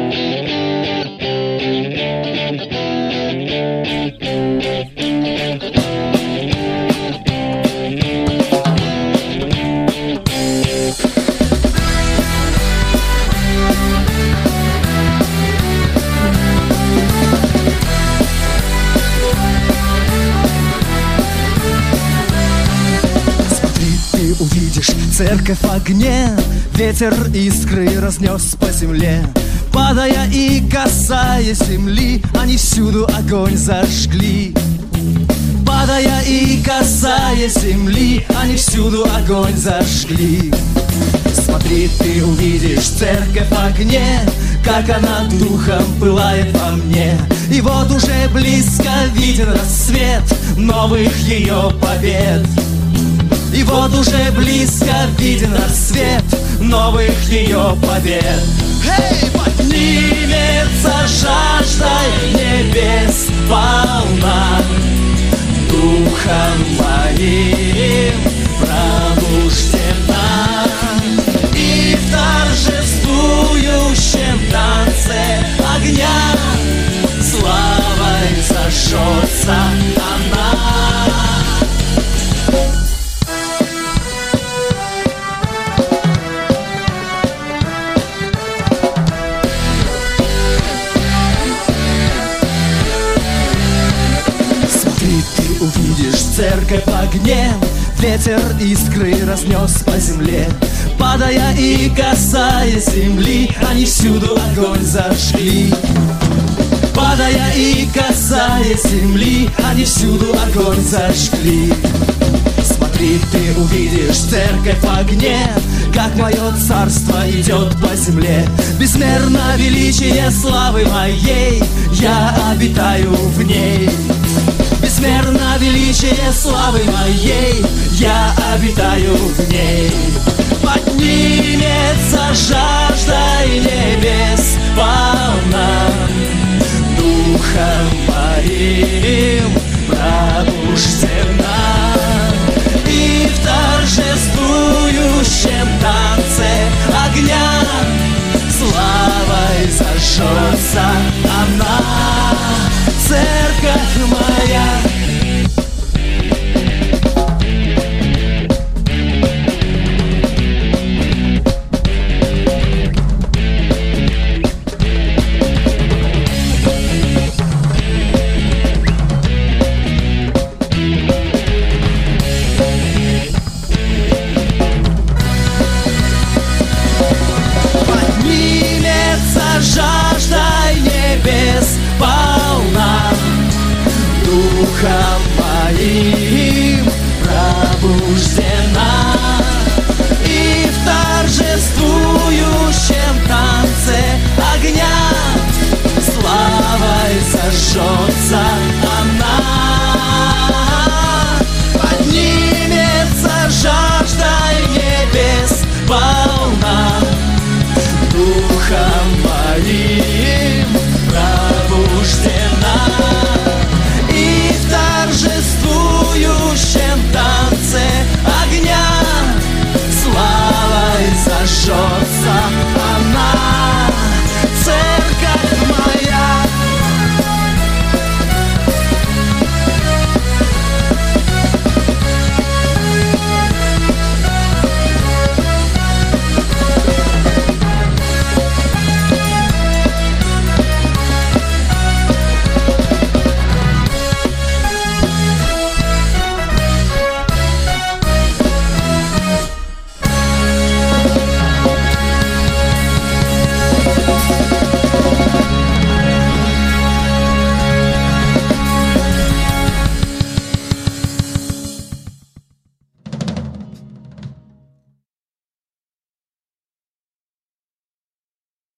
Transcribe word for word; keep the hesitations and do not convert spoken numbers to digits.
Увидишь церковь в огне, ветер искры разнес по земле. Падая и касаясь земли, они всюду огонь зажгли. Падая и касаясь земли, они всюду огонь зажгли. Смотри, ты увидишь церковь в огне, как она духом пылает во мне. И вот уже близко виден рассвет новых ее побед. И вот уже близко виден рассвет новых ее побед. Эй, поднимется жаждой небес волна, духом моим пробуждена. И в торжествующем танце огня славой зажжется она. Увидишь церковь в огне, ветер искры разнес по земле. Падая и касаясь земли, они всюду огонь зажгли. Падая и касаясь земли, они всюду огонь зажгли. Смотри, ты увидишь церковь в огне, как мое царство идет по земле. Безмерно величие славы моей, я обитаю в ней. Безмерно величие славы моей, я обитаю в ней. Поднимется жаждой небес волна, духом моим пробуждена. И в торжествующем танце огня славой зажжется она. Церковь моя. Поднимется жаждой небес волна, духом моим пробуждена. И в торжествующем танце огня славой зажжется она. Поднимется жаждой небес волна, духом моим